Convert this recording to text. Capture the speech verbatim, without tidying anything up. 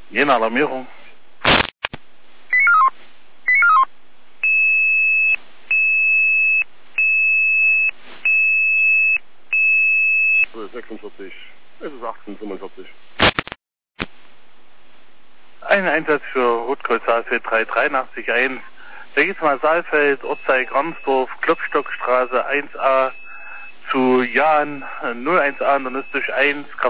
Jene Alarmierung. sechsundvierzig, es ist achtzehnhundertfünfundvierzig. Ein Einsatz für Rotkreuz H C drei drei acht eins. Da geht's mal Saalfeld, Ortsteig Ransdorf, Klopstockstraße eins a zu Jan null eins a, dann ist durch eins